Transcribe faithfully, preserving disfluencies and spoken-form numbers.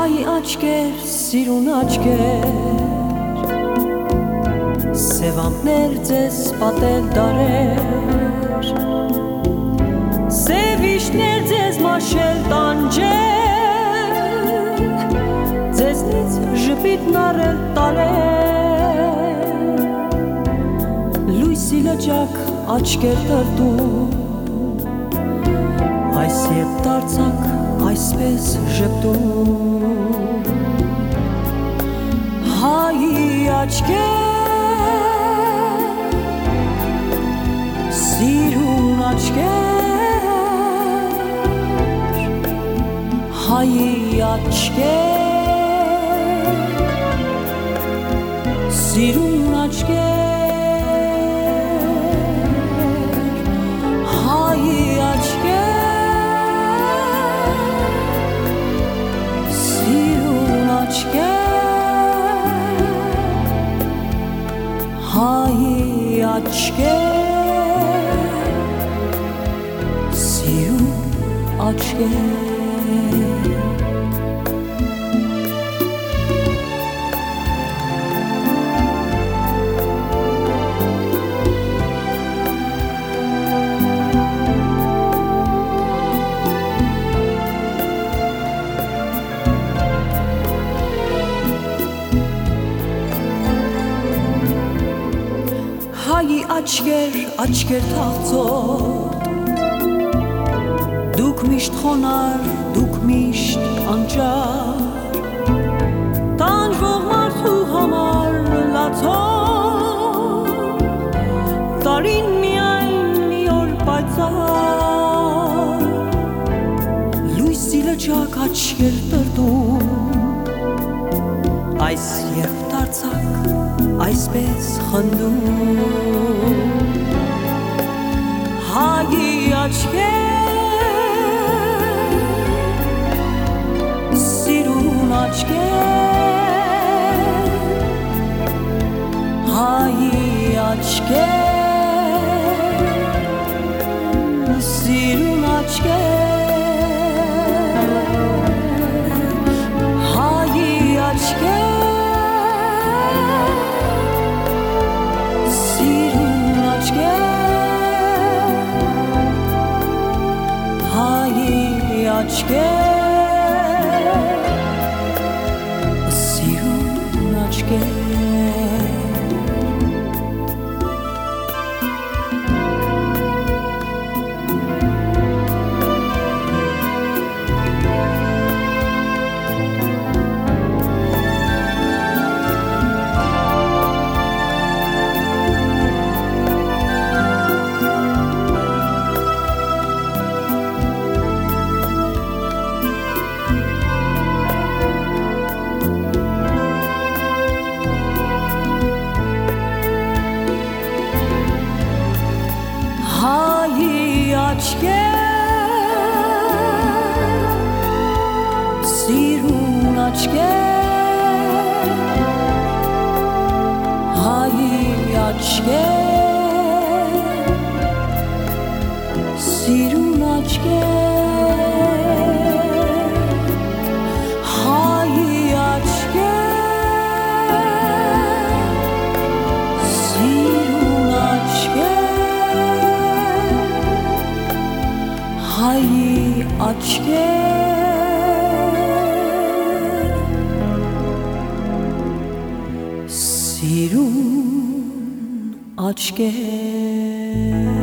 Հայ աչքեր, սիրուն աչքեր, սևամներ ձեզ պատել դարեր, սև իշներ ձեզ մաշել տանջել, ձեզնից ժպիտն առել տարել, լույսի լճակ աչքեր տրտում, այս երբ դարձակ այսպես ժպտում, հայի աչքեր, սիրուն աչքեր, հայի աչքեր, սիրուն աչքեր, հայի աչքեր, Հայի աչքեր, սիրուն աչքեր Հայի աչքեր, աչքեր թաղծոտ, դուք միշտ խոնար, դուք միշտ անճար, տանջվող մարդու համար լացող, տարին միայն մի օր պայծառ, լույսի լճակ աչքեր տրտում, այս երբ դարձակ այսպես խնդում, հայի աչքեր, սիրուն աչքեր, հայի աչքեր, սիրուն աչքեր, հայի աչքեր, աչքեր, սիրուն աչքեր Սիրուն աչքեր, հայի աչքեր, սիրուն աչքեր, հայի աչքեր, սիրուն աչքեր